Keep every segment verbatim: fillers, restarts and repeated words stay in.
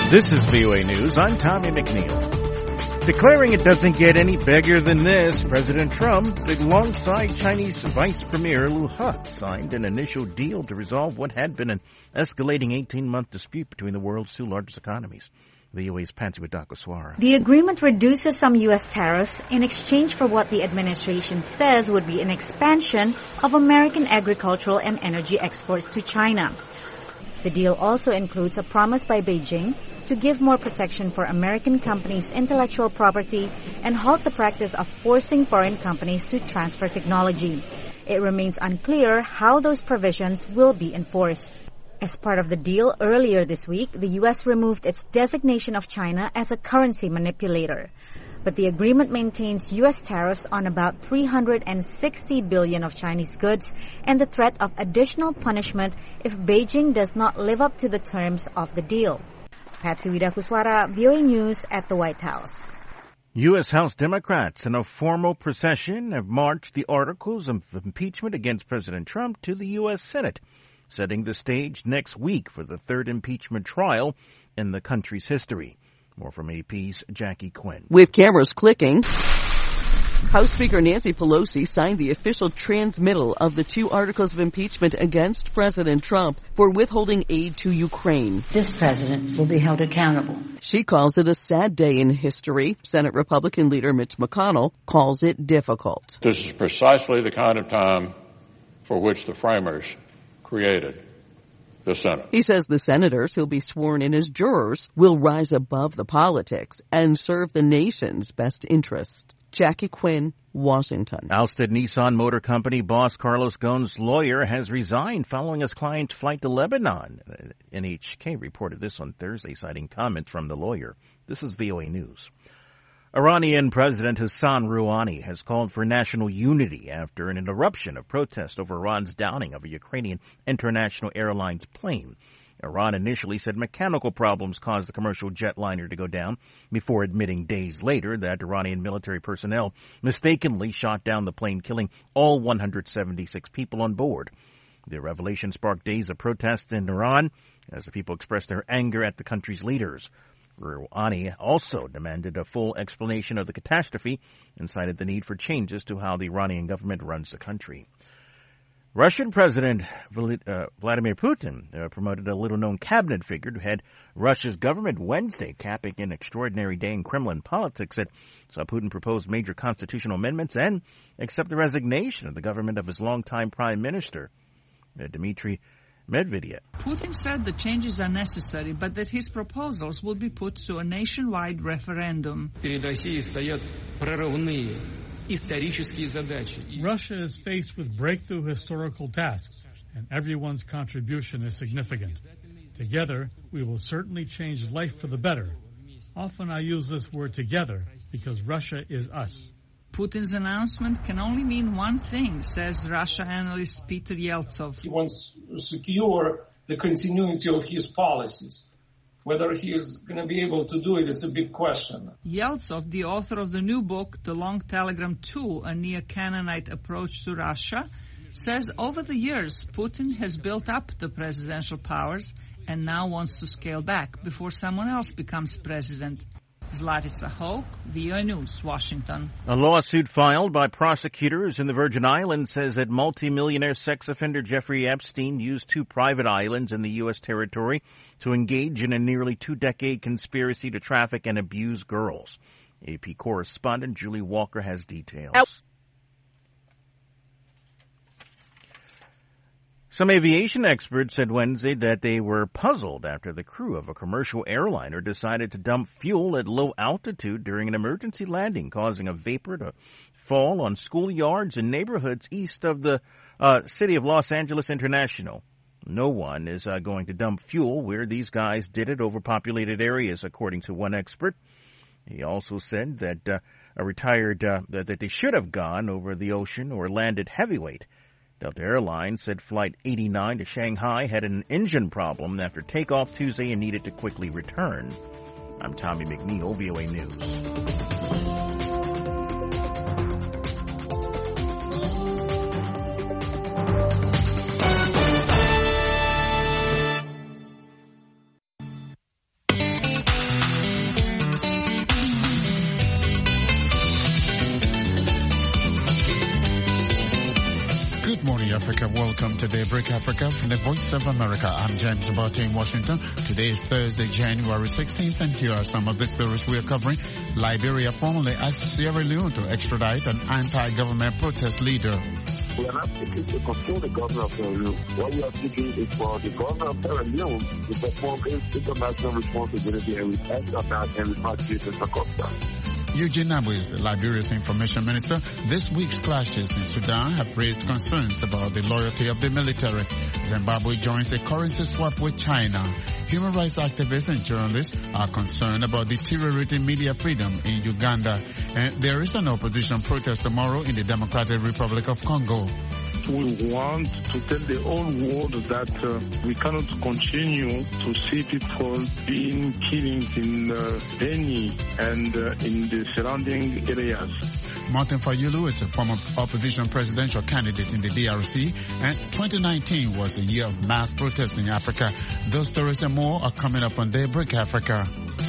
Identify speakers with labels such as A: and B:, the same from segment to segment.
A: This is V O A News. I'm Tommy McNeil. Declaring it doesn't get any bigger than this, President Trump, alongside Chinese Vice Premier Liu He, signed an initial deal to resolve what had been an escalating eighteen-month dispute between the world's two largest economies. V O A's Patsy Widakuswara.
B: The agreement reduces some U S tariffs in exchange for what the administration says would be an expansion of American agricultural and energy exports to China. The deal also includes a promise by Beijing to give more protection for American companies' intellectual property and halt the practice of forcing foreign companies to transfer technology. It remains unclear how those provisions will be enforced. As part of the deal earlier this week, the U S removed its designation of China as a currency manipulator. But the agreement maintains U S tariffs on about three hundred sixty billion dollars of Chinese goods and the threat of additional punishment if Beijing does not live up to the terms of the deal. Patsy Widakuswara, V O A News at the White House.
A: U S. House Democrats in a formal procession have marched the articles of impeachment against President Trump to the U S. Senate, setting the stage next week for the third impeachment trial in the country's history. More from A P's Jackie Quinn.
C: With cameras clicking, House Speaker Nancy Pelosi signed the official transmittal of the two articles of impeachment against President Trump for withholding aid to Ukraine.
D: This president will be held accountable.
C: She calls it a sad day in history. Senate Republican leader Mitch McConnell calls it difficult.
E: This is precisely the kind of time for which the framers created the Senate.
C: He says the senators who'll be sworn in as jurors will rise above the politics and serve the nation's best interest. Jackie Quinn, Washington.
A: Ousted Nissan Motor Company boss Carlos Ghosn's lawyer has resigned following his client's flight to Lebanon. N H K reported this on Thursday, citing comments from the lawyer. This is V O A News. Iranian President Hassan Rouhani has called for national unity after an eruption of protest over Iran's downing of a Ukrainian International Airlines plane. Iran initially said mechanical problems caused the commercial jetliner to go down, before admitting days later that Iranian military personnel mistakenly shot down the plane, killing all one hundred seventy-six people on board. The revelation sparked days of protest in Iran as the people expressed their anger at the country's leaders. Rouhani also demanded a full explanation of the catastrophe and cited the need for changes to how the Iranian government runs the country. Russian President Vladimir Putin uh, promoted a little-known cabinet figure to head Russia's government Wednesday, capping an extraordinary day in Kremlin politics that saw Putin propose major constitutional amendments and accept the resignation of the government of his longtime prime minister, uh, Dmitry Medvedev.
F: Putin said the changes are necessary, but that his proposals will be put to a nationwide referendum.
G: Russia is faced with breakthrough historical tasks, and everyone's contribution is significant. Together, we will certainly change life for the better. Often I use this word together because Russia is us.
F: Putin's announcement can only mean one thing, says Russia analyst Peter Yeltsov.
H: He wants to secure the continuity of his policies. Whether he is going to be able to do it, it's a big question.
F: Yeltsov, the author of the new book, The Long Telegram two, A Neo-Canaanite Approach to Russia, says over the years, Putin has built up the presidential powers and now wants to scale back before someone else becomes president. Zlatica Hoke, V O A News, Washington.
A: A lawsuit filed by prosecutors in the Virgin Islands says that multimillionaire sex offender Jeffrey Epstein used two private islands in the U S territory to engage in a nearly two-decade conspiracy to traffic and abuse girls. A P correspondent Julie Walker has details. Ow. Some aviation experts said Wednesday that they were puzzled after the crew of a commercial airliner decided to dump fuel at low altitude during an emergency landing, causing a vapor to fall on schoolyards and neighborhoods east of the uh, city of Los Angeles International. No one is uh, going to dump fuel where these guys did it, overpopulated areas, according to one expert. He also said that uh, a retired uh, that, that they should have gone over the ocean or landed heavyweight. Delta Airlines said Flight eighty-nine to Shanghai had an engine problem after takeoff Tuesday and needed to quickly return. I'm Tommy McNeil, V O A News.
I: welcome to Daybreak Africa from the Voice of America. I'm James Abate in Washington. Today is Thursday, January sixteenth, and here are some of the stories we are covering. Liberia formally asked Sierra Leone to extradite an anti-government protest leader.
J: We are not seeking to control the governor of Sierra Leone. What we are seeking is for the governor of Sierra Leone to perform its international responsibility and with extradite and repatriate Mister Costa.
I: Eugene Nabwe is the Liberia's information minister. This week's clashes in Sudan have raised concerns about the loyalty of the military. Zimbabwe joins a currency swap with China. Human rights activists and journalists are concerned about deteriorating media freedom in Uganda. And there is an opposition protest tomorrow in the Democratic Republic of Congo.
K: We want to tell the whole world that uh, we cannot continue to see people being killed in uh, Beni and uh, in the surrounding areas.
I: Martin Fayulu is a former opposition presidential candidate in the D R C, and twenty nineteen was a year of mass protest in Africa. Those stories and more are coming up on Daybreak Africa.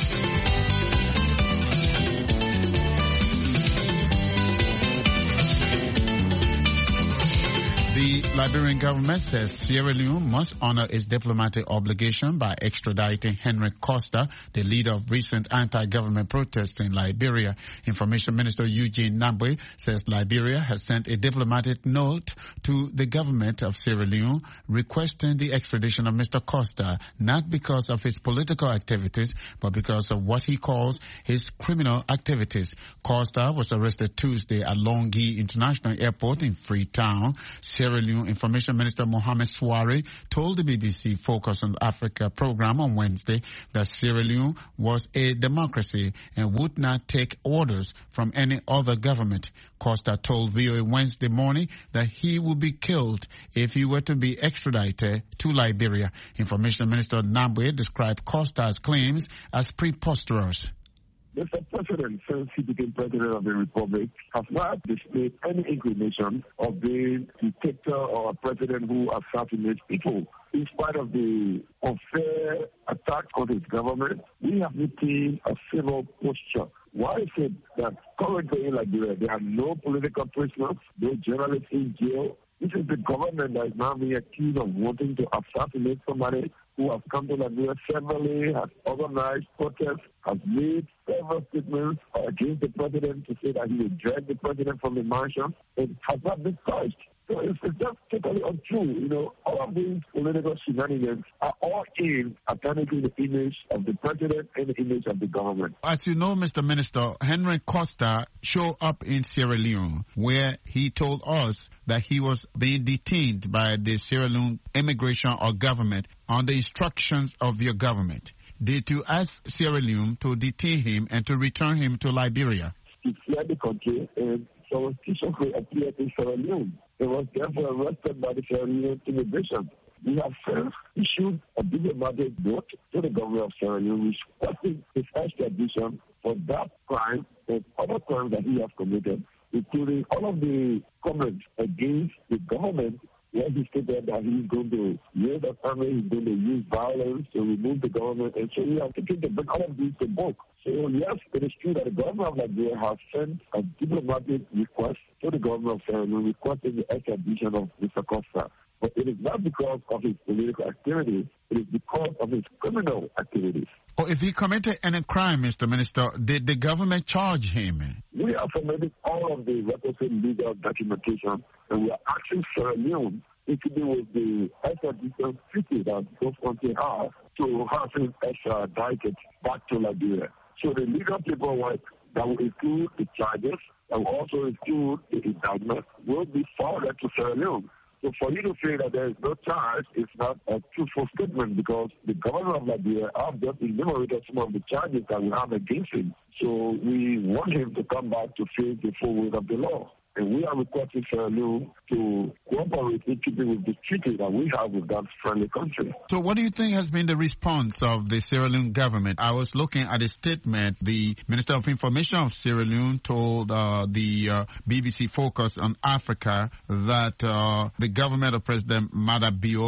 I: The Liberian government says Sierra Leone must honor its diplomatic obligation by extraditing Henry Costa, the leader of recent anti-government protests in Liberia. Information Minister Eugene Nabwe says Liberia has sent a diplomatic note to the government of Sierra Leone requesting the extradition of Mister Costa, not because of his political activities, but because of what he calls his criminal activities. Costa was arrested Tuesday at Longyi International Airport in Freetown. Sierra Leone Information Minister Mohamed Souare told the B B C Focus on Africa program on Wednesday that Sierra Leone was a democracy and would not take orders from any other government. Costa told V O A Wednesday morning that he would be killed if he were to be extradited to Liberia. Information Minister Nabwe described Costa's claims as preposterous.
J: Mister President, since he became president of the republic, has not displayed any inclination of being a dictator or a president who assassinates people. In spite of the unfair attack on his government, we have retained a civil posture. Why is it that currently in Liberia there are no political prisoners, no journalists in jail? This is the government that is now being accused of wanting to assassinate somebody who has come to Liberia severally, has organized protests, has made several statements against the president to say that he will drag the president from the mansion. It has not been touched. So it's, it's just totally untrue. You know, all of these political shenanigans are all aimed at tarnishing the image of the president and the image of the government.
I: As you know, Mister Minister, Henry Costa showed up in Sierra Leone where he told us that he was being detained by the Sierra Leone immigration or government on the instructions of your government. Did you ask Sierra Leone to detain him and to return him to Liberia?
J: He fled the country and so suspiciously appeared in Sierra Leone. He was therefore arrested by the Sierra Leone immigration. We have since issued a diplomatic note to the government of Sierra Leone requesting his extradition for that crime and other crimes that he has committed, including all of the comments against the government where he stated that he's going to raise the family, he's going to use violence to remove the government, and so we have to take the bring all of these to book. So yes, it is true that the government of Liberia has sent a diplomatic request to the government of Sierra Leone requesting the extradition of Mister Costa. But it is not because of his political activities, it is because of his criminal activities.
I: Oh, if he committed any crime, Mister Minister, did the government charge him?
J: We have submitted all of the requisite legal documentation, and we are asking Sierra Leone, including with the extradition treaty that both countries have, to have him extradited back to Liberia. So the legal paperwork that will include the charges and will also include the indictment will be forwarded to Sierra Leone. So for you to say that there is no charge is not a truthful statement, because the government of Liberia have just enumerated some of the charges that we have against him. So we want him to come back to face the full weight of the law. And we are requesting Sierra Leone to cooperate in keeping with the treaty that we have with that friendly country.
I: So what do you think has been the response of the Sierra Leone government? I was looking at a statement. The Minister of Information of Sierra Leone told uh, the uh, B B C Focus on Africa that uh, the government of President Mada Bio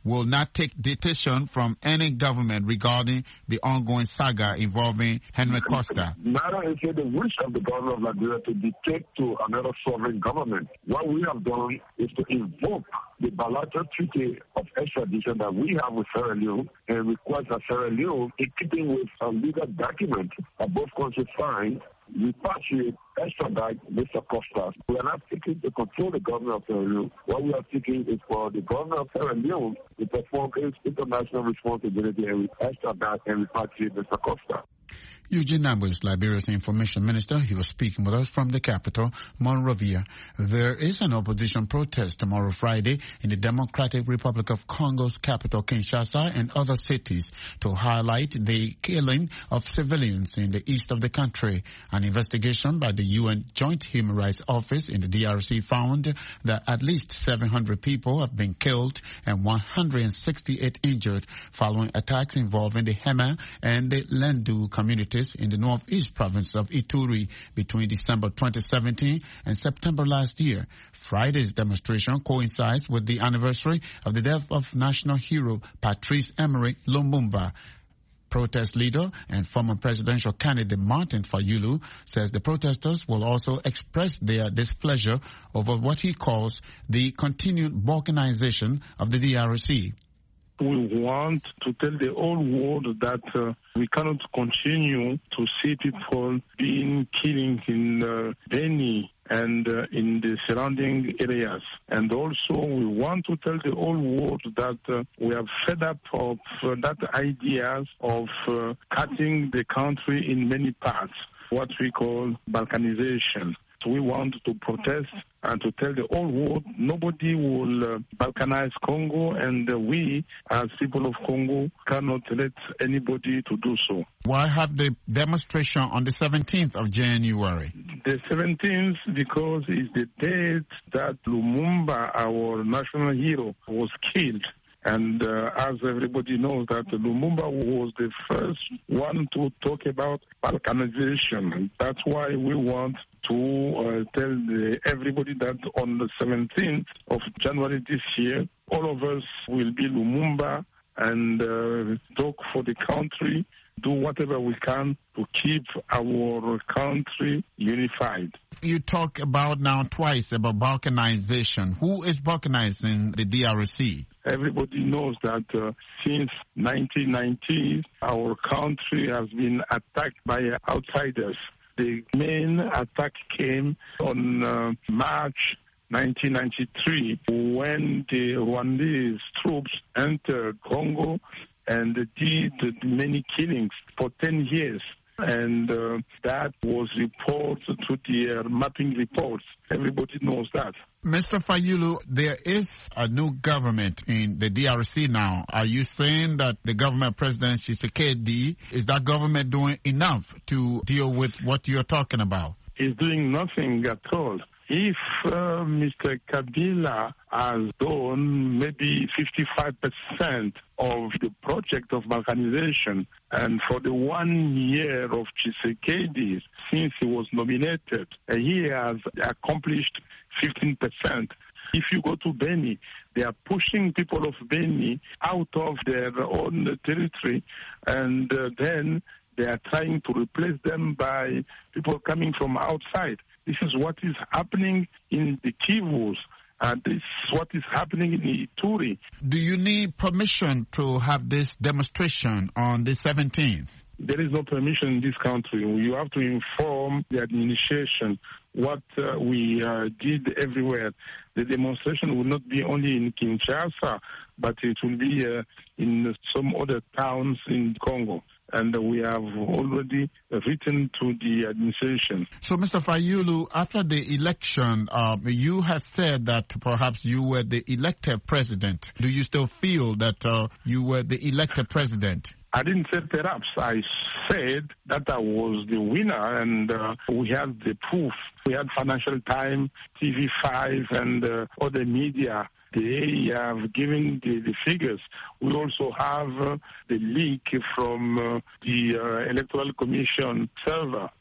I: will not take dictation from any government regarding the ongoing saga involving Henry Costa.
J: Neither is it the wish of the government of Liberia to dictate to another sovereign government. What we have done is to invoke the bilateral treaty of extradition that we have with Sierra Leone and request that Sierra Leone, in keeping with a legal document that both countries signed, repatriate, extradite Mister Costa. We are not seeking to control the government of Sierra Leone. What we are seeking is for the government of Sierra Leone to perform its international responsibility and extradite and repatriate Mister Costa.
I: Eugene Nambo is Liberia's information minister. He was speaking with us from the capital, Monrovia. There is an opposition protest tomorrow Friday in the Democratic Republic of Congo's capital, Kinshasa, and other cities to highlight the killing of civilians in the east of the country. An investigation by the U N Joint Human Rights Office in the D R C found that at least seven hundred people have been killed and one hundred sixty-eight injured following attacks involving the Hema and the Lendu communities in the northeast province of Ituri between December twenty seventeen and September last year. Friday's demonstration coincides with the anniversary of the death of national hero Patrice Emery Lumumba. Protest leader and former presidential candidate Martin Fayulu says the protesters will also express their displeasure over what he calls the continued balkanization of the D R C.
K: We want to tell the whole world that uh, we cannot continue to see people being killed in uh, Beni and uh, in the surrounding areas. And also we want to tell the whole world that uh, we are fed up of uh, that ideas of uh, cutting the country in many parts, what we call balkanization. So we want to protest and to tell the whole world nobody will uh, balkanize Congo, and uh, we, as people of Congo, cannot let anybody to do so.
I: Why have the demonstration on the seventeenth of January?
K: The seventeenth because it's the date that Lumumba, our national hero, was killed. And uh, as everybody knows, that Lumumba was the first one to talk about balkanization. That's why we want to uh, tell the, everybody that on the seventeenth of January this year, all of us will be Lumumba and uh, talk for the country, do whatever we can to keep our country unified.
I: You talk about now twice about balkanization. Who is balkanizing the D R C?
K: Everybody knows that uh, since nineteen ninety, our country has been attacked by outsiders. The main attack came on uh, March nineteen ninety-three when the Rwandese troops entered Congo and did many killings for ten years. And uh, that was reported to the uh, mapping reports. Everybody knows that.
I: Mister Fayulu, there is a new government in the D R C now. Are you saying that the government, President Tshisekedi, is that government doing enough to deal with what you're talking about?
K: He's doing nothing at all. If uh, Mister Kabila has done maybe fifty-five percent of the project of balkanization, and for the one year of Tshisekedi since he was nominated, uh, he has accomplished fifteen percent. If you go to Beni, they are pushing people of Beni out of their own territory, and uh, then they are trying to replace them by people coming from outside. This is what is happening in the Kivus. Uh, this is what is happening in Ituri.
I: Do you need permission to have this demonstration on the seventeenth?
K: There is no permission in this country. You have to inform the administration what uh, we uh, did everywhere. The demonstration will not be only in Kinshasa, but it will be uh, in some other towns in Congo. And we have already written to the administration.
I: So, Mister Fayulu, after the election, uh, you have said that perhaps you were the elected president. Do you still feel that uh, you were the elected president?
K: I didn't say perhaps. I said that I was the winner, and uh, we had the proof. We had Financial Times, T V five, and uh, other media. They have given the, the figures. We also have uh, the leak from uh, the uh, Electoral Commission server.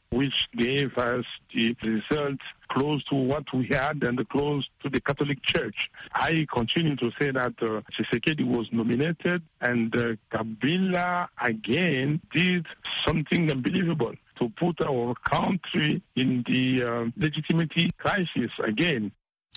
K: which gave us the results close to what we had and close to the Catholic Church. I continue to say that uh, Tshisekedi was nominated, and uh, Kabila again did something unbelievable to put our country in the uh, legitimacy crisis again.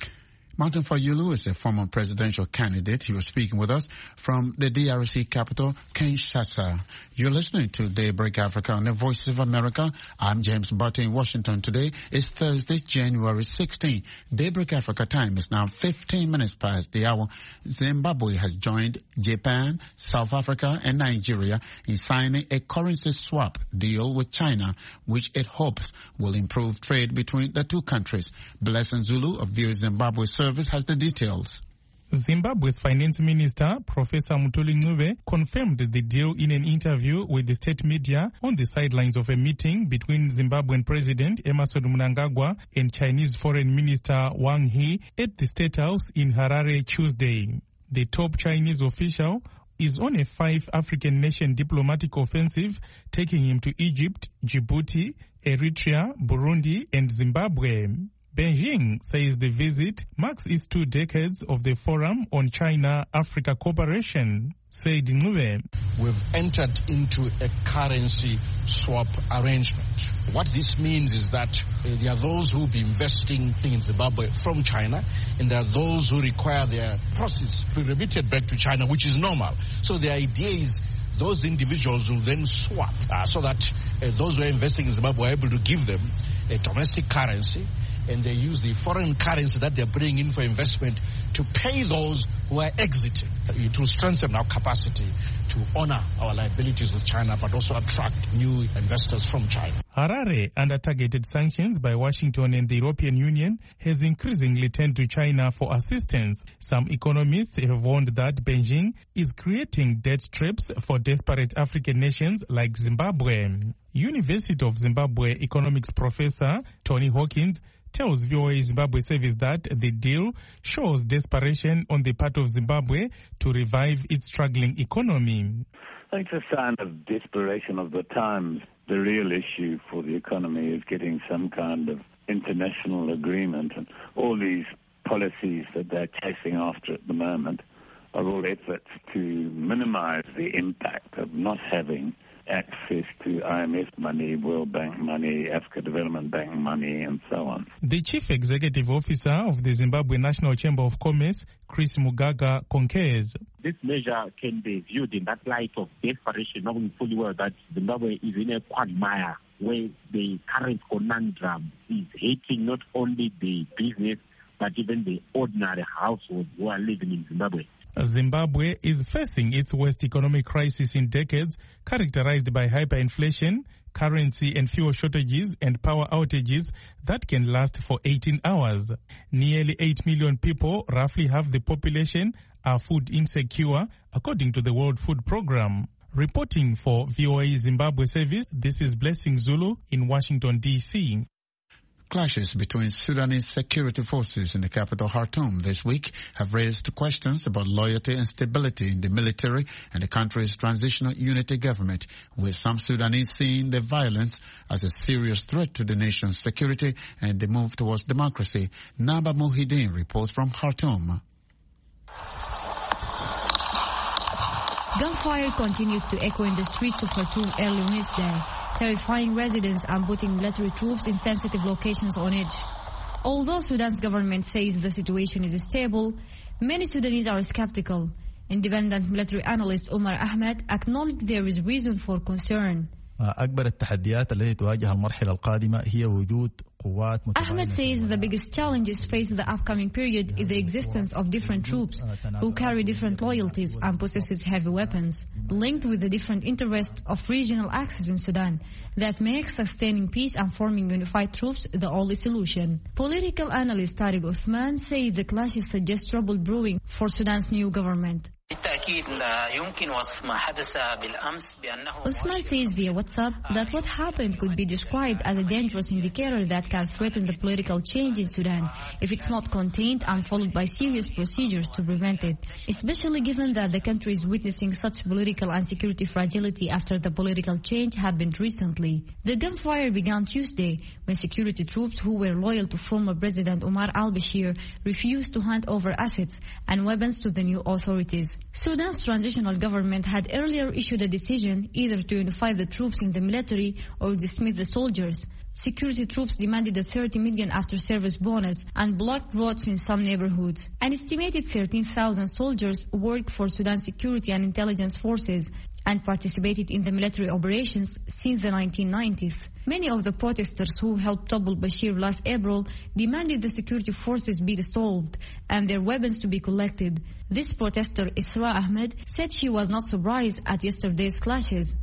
I: Martin Fayulu is a former presidential candidate. He was speaking with us from the D R C capital, Kinshasa. You're listening to Daybreak Africa on the Voice of America. I'm James Butter in Washington. Today is Thursday, January sixteenth. Daybreak Africa time is now fifteen minutes past the hour. Zimbabwe has joined Japan, South Africa, and Nigeria in signing a currency swap deal with China, which it hopes will improve trade between the two countries. Blessing Zulu of V O A Zimbabwe Service has the details.
L: Zimbabwe's finance minister, Professor Mutuli Ncube, confirmed the deal in an interview with the state media on the sidelines of a meeting between Zimbabwean President Emmerson Mnangagwa and Chinese Foreign Minister Wang Yi at the State House in Harare Tuesday. The top Chinese official is on a five African nation diplomatic offensive, taking him to Egypt, Djibouti, Eritrea, Burundi, and Zimbabwe. Beijing says the visit marks its two decades of the Forum on China-Africa Cooperation. Said Ncube,
M: we've entered into a currency swap arrangement. What this means is that uh, there are those who will be investing in Zimbabwe from China, and there are those who require their proceeds to be remitted back to China, which is normal. So the idea is those individuals will then swap uh, so that uh, those who are investing in Zimbabwe are able to give them a domestic currency, and they use the foreign currency that they're bringing in for investment to pay those who are exiting. It will strengthen our capacity to honor our liabilities with China, but also attract new investors from China.
L: Harare, under targeted sanctions by Washington and the European Union, has increasingly turned to China for assistance. Some economists have warned that Beijing is creating debt traps for desperate African nations like Zimbabwe. University of Zimbabwe economics professor Tony Hawkins tells V O A Zimbabwe Service that the deal shows desperation on the part of Zimbabwe to revive its struggling economy.
N: I think it's a sign of desperation of the times. The real issue for the economy is getting some kind of international agreement, and all these policies that they're chasing after at the moment are all efforts to minimize the impact of not having access to I M F money, World Bank money, Africa Development Bank money, and so on.
L: The chief executive officer of the Zimbabwe National Chamber of Commerce, Chris Mugaga, concurs.
O: This measure can be viewed in that light of desperation, knowing fully well that Zimbabwe is in a quagmire where the current conundrum is hitting not only the business but even the ordinary households who are living in Zimbabwe.
L: Zimbabwe is facing its worst economic crisis in decades, characterized by hyperinflation, currency and fuel shortages, and power outages that can last for eighteen hours. Nearly eight million people, roughly half the population, are food insecure, according to the World Food Programme. Reporting for V O A Zimbabwe Service, this is Blessing Zulu in Washington, D C
I: Clashes between Sudanese security forces in the capital Khartoum this week have raised questions about loyalty and stability in the military and the country's transitional unity government, with some Sudanese seeing the violence as a serious threat to the nation's security and the move towards democracy. Naba Muhyiddin reports from Khartoum.
P: Gunfire continued to echo in the streets of Khartoum early Wednesday, terrifying residents and putting military troops in sensitive locations on edge. Although Sudan's government says the situation is stable, many Sudanese are skeptical. Independent military analyst Omar Ahmed acknowledged there is reason for concern.
Q: أكبر التحديات التي تواجه المرحلة القادمة هي وجود قوات
P: Ahmed says the biggest challenges facing the upcoming period is the existence of different troops who carry different loyalties and possesses heavy weapons, linked with the different interests of regional axes in Sudan that makes sustaining peace and forming unified troops the only solution. Political analyst Tariq Osman says the clashes suggest trouble brewing for Sudan's new government. Osman says via WhatsApp that what happened could be described as a dangerous indicator that can threaten the political change in Sudan if it's not contained and followed by serious procedures to prevent it, especially given that the country is witnessing such political and security fragility after the political change happened recently. The gunfire began Tuesday when security troops who were loyal to former President Omar al-Bashir refused to hand over assets and weapons to the new authorities. Sudan's transitional government had earlier issued a decision either to unify the troops in the military or dismiss the soldiers. Security troops demanded a thirty million after-service bonus and blocked roads in some neighborhoods. An estimated thirteen thousand soldiers worked for Sudan's security and intelligence forces and participated in the military operations since the nineteen nineties. Many of the protesters who helped topple Bashir last April demanded the security forces be dissolved and their weapons to be collected. This protester, Isra Ahmed, said she was not surprised at yesterday's clashes.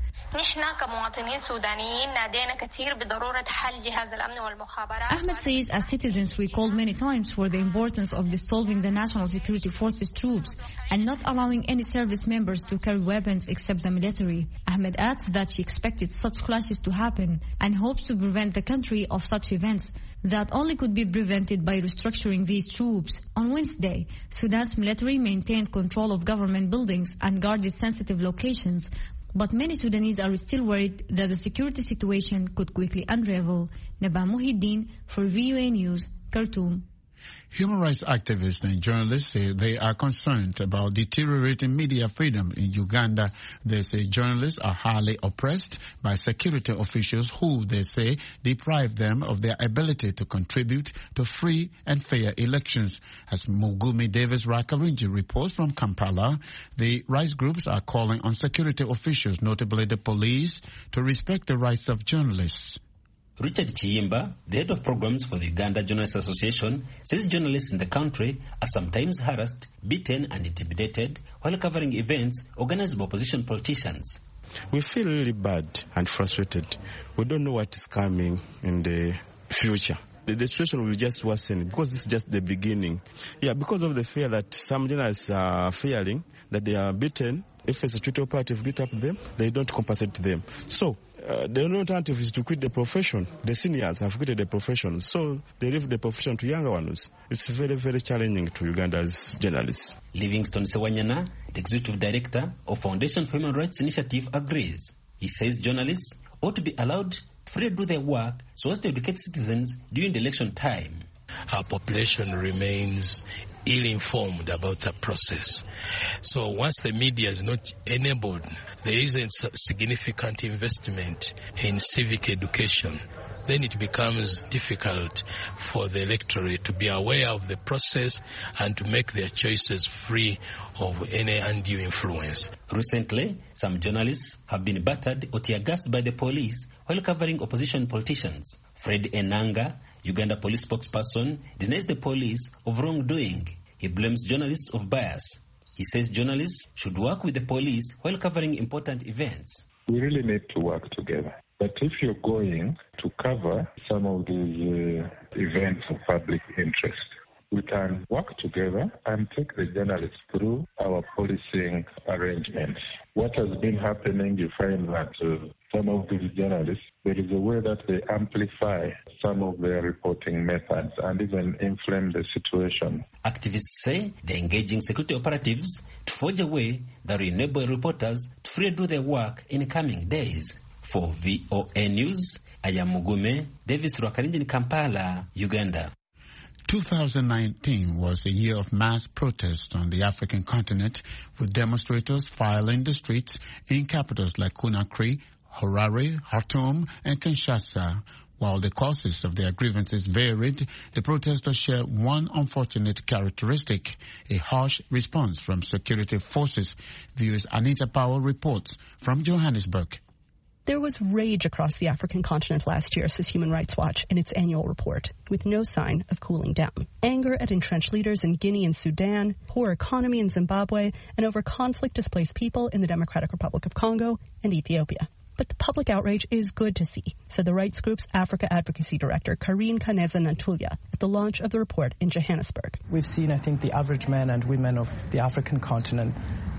P: Ahmed says, as citizens, we called many times for the importance of dissolving the National Security Forces troops and not allowing any service members to carry weapons except the military. Ahmed adds that she expected such clashes to happen and hopes to prevent the country of such events that only could be prevented by restructuring these troops. On Wednesday, Sudan's military maintained control of government buildings and guarded sensitive locations, but many Sudanese are still worried that the security situation could quickly unravel. Naba Muhyiddin for V O A News, Khartoum.
I: Human rights activists and journalists say they are concerned about deteriorating media freedom in Uganda. They say journalists are highly oppressed by security officials who, they say, deprive them of their ability to contribute to free and fair elections. As Mugumi Davis Rakarinji reports from Kampala, the rights groups are calling on security officials, notably the police, to respect the rights of journalists.
R: Richard Chiyimba, the head of programs for the Uganda Journalists Association, says journalists in the country are sometimes harassed, beaten and intimidated while covering events organized by opposition politicians.
S: We feel really bad and frustrated. We don't know what is coming in the future. The, the situation will just worsen because this is just the beginning. Yeah, because of the fear that some journalists are fearing that they are beaten. If a security operative beat up them, they don't compensate them. So, Uh, the only alternative is to quit the profession. The seniors have quitted the profession, so they leave the profession to younger ones. It's very, very challenging to Uganda's journalists.
R: Livingston Sewanyana, the executive director of Foundation for Human Rights Initiative, agrees. He says journalists ought to be allowed to freely do their work so as to educate citizens during the election time.
T: Our population remains ill-informed about the process. So once the media is not enabled, there isn't significant investment in civic education, then it becomes difficult for the electorate to be aware of the process and to make their choices free of any undue influence.
R: Recently, some journalists have been battered or tear-gassed by the police while covering opposition politicians. Fred Enanga, Uganda police spokesperson, denies the police of wrongdoing. He blames journalists of bias. He says journalists should work with the police while covering important events.
U: We really need to work together. But if you're going to cover some of these uh, events of public interest, we can work together and take the journalists through our policing arrangements. What has been happening, you find that uh, some of these journalists, there is a way that they amplify some of their reporting methods and even inflame the situation.
R: Activists say they're engaging security operatives to forge a way that will enable reporters to freely do their work in coming days. For V O A News, I am Mugume Davis Rwakarinji in Kampala, Uganda.
I: two thousand nineteen was a year of mass protests on the African continent, with demonstrators filing the streets in capitals like Conakry, Harare, Khartoum, and Kinshasa. While the causes of their grievances varied, the protesters share one unfortunate characteristic: a harsh response from security forces. Viewers Anita Powell reports from Johannesburg.
V: There was rage across the African continent last year, says Human Rights Watch in its annual report, with no sign of cooling down. Anger at entrenched leaders in Guinea and Sudan, poor economy in Zimbabwe, and over conflict-displaced people in the Democratic Republic of Congo and Ethiopia. But the public outrage is good to see, said the rights group's Africa Advocacy Director, Karine Kaneza Nantulia, at the launch of the report in Johannesburg.
W: We've seen, I think, the average men and women of the African continent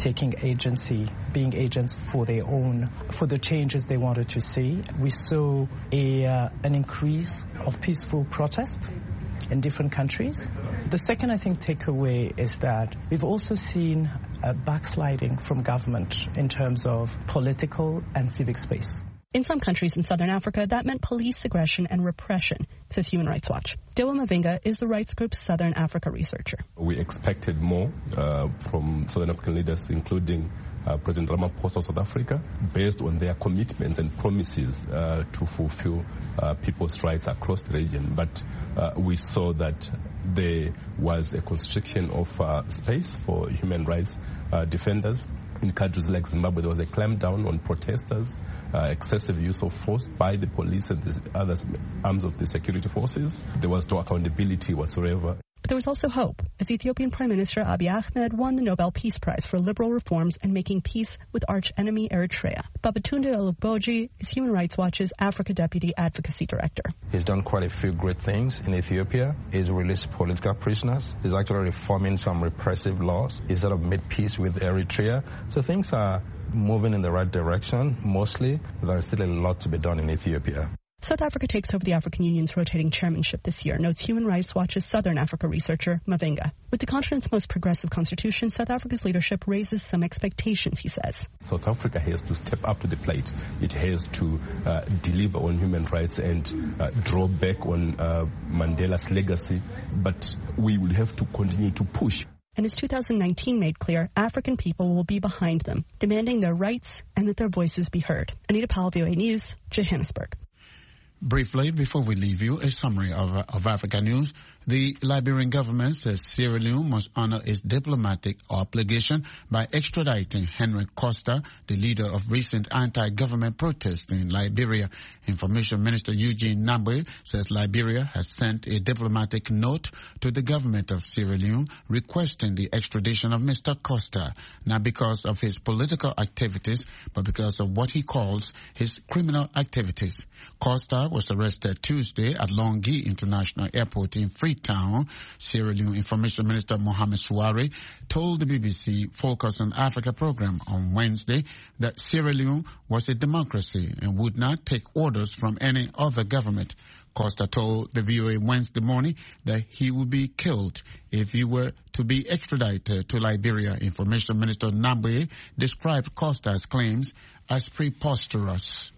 B: taking agency, being agents for their own, for the changes they wanted to see. We saw a, uh, an increase of peaceful protest in different countries. The second, I think, takeaway is that we've also seen a backsliding from government in terms of political and civic space.
V: In some countries in southern Africa, that meant police aggression and repression, says Human Rights Watch. Doa Mavinga is the rights group's Southern Africa researcher.
D: We expected more uh, from Southern African leaders, including uh, President Ramaphosa of South Africa, based on their commitments and promises uh, to fulfill uh, people's rights across the region. But uh, we saw that there was a constriction of uh, space for human rights uh, defenders. In countries like Zimbabwe, there was a clampdown on protesters, uh, excessive use of force by the police and the other arms of the security forces. There was no accountability whatsoever.
V: But there was also hope, as Ethiopian Prime Minister Abiy Ahmed won the Nobel Peace Prize for liberal reforms and making peace with arch-enemy Eritrea. Babatunde Oluboji is Human Rights Watch's Africa Deputy Advocacy Director.
W: He's done quite a few great things in Ethiopia. He's released political prisoners. He's actually reforming some repressive laws. He's sort of made peace with Eritrea. So things are moving in the right direction, mostly. But there is still a lot to be done in Ethiopia.
V: South Africa takes over the African Union's rotating chairmanship this year, notes Human Rights Watch's Southern Africa researcher, Mavinga. With the continent's most progressive constitution, South Africa's leadership raises some expectations, he says.
D: South Africa has to step up to the plate. It has to uh, deliver on human rights and uh, draw back on uh, Mandela's legacy. But we will have to continue to push.
V: And as two thousand nineteen made clear, African people will be behind them, demanding their rights and that their voices be heard. Anita Powell, V O A News, Johannesburg.
I: Briefly, before we leave you, a summary of, of Africa news. The Liberian government says Sierra Leone must honor its diplomatic obligation by extraditing Henry Costa, the leader of recent anti-government protests in Liberia. Information Minister Eugene Nabwe says Liberia has sent a diplomatic note to the government of Sierra Leone requesting the extradition of Mister Costa, not because of his political activities, but because of what he calls his criminal activities. Costa was arrested Tuesday at Longhi International Airport in Freetown. Sierra Leone Information Minister Mohamed Souare told the B B C Focus on Africa program on Wednesday that Sierra Leone was a democracy and would not take orders from any other government. Costa told the V O A Wednesday morning that he would be killed if he were to be extradited to Liberia. Information Minister Nabwe described Costa's claims as preposterous.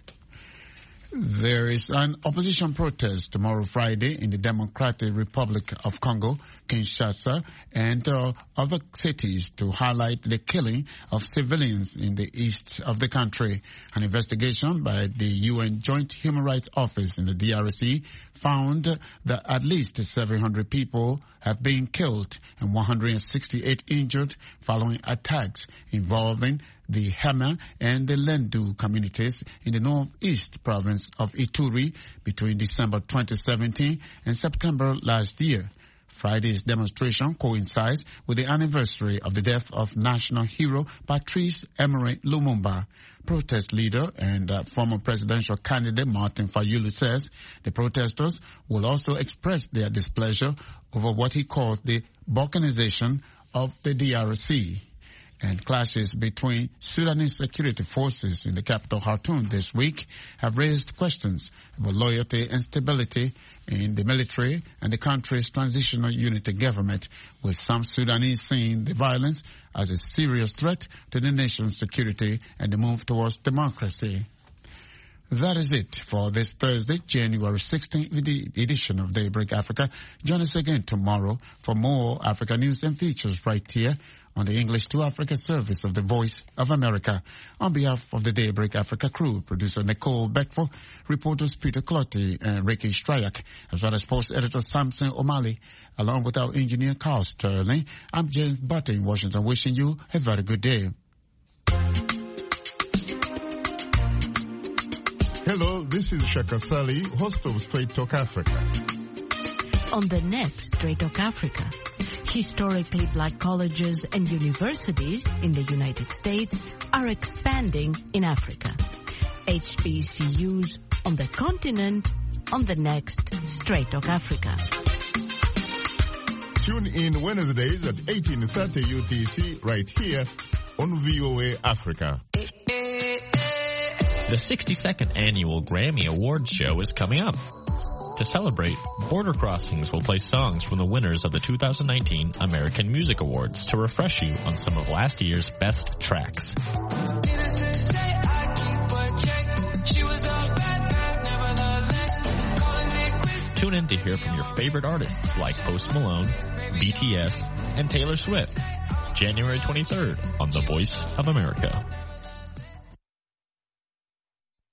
I: There is an opposition protest tomorrow Friday in the Democratic Republic of Congo, Kinshasa, and uh, other cities to highlight the killing of civilians in the east of the country. An investigation by the U N Joint Human Rights Office in the D R C found that at least seven hundred people have been killed and one hundred sixty-eight injured following attacks involving the Hema and the Lendu communities in the northeast province of Ituri between December twenty seventeen and September last year. Friday's demonstration coincides with the anniversary of the death of national hero Patrice Emery Lumumba. Protest leader and uh, former presidential candidate Martin Fayulu says the protesters will also express their displeasure over what he calls the balkanization of the D R C. And clashes between Sudanese security forces in the capital Khartoum this week have raised questions about loyalty and stability in the military and the country's transitional unity government, with some Sudanese seeing the violence as a serious threat to the nation's security and the move towards democracy. That is it for this Thursday, January sixteenth, with the edition of Daybreak Africa. Join us again tomorrow for more Africa news and features right here on the English to Africa service of the Voice of America. On behalf of the Daybreak Africa crew, producer Nicole Beckford, reporters Peter Clotti and Ricky Stryak, as well as post editor Samson O'Malley, along with our engineer Carl Sterling, I'm James Butter in Washington, wishing you a very good day.
X: Hello, this is Shaka Sali, host of Straight Talk Africa.
Y: On the next Straight Talk Africa, historically black colleges and universities in the United States are expanding in Africa. H B C Us on the continent on the next Straight Talk Africa.
X: Tune in Wednesdays at eighteen thirty U T C right here on V O A Africa.
C: The sixty-second annual Grammy Awards show is coming up. To celebrate, Border Crossings will play songs from the winners of the two thousand nineteen American Music Awards to refresh you on some of last year's best tracks. Tune in to hear from your favorite artists like Post Malone, B T S, and Taylor Swift. January twenty-third on The Voice of America.